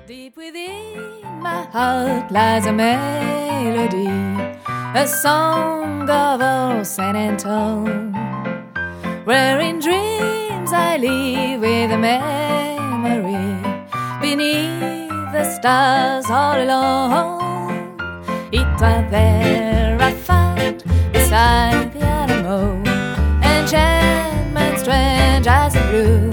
Deep within my heart lies a melody, a song of old San Antone, where in dreams I live with a memory, beneath the stars all alone. It was there I found, beside the Alamo, enchantment strange as a blue.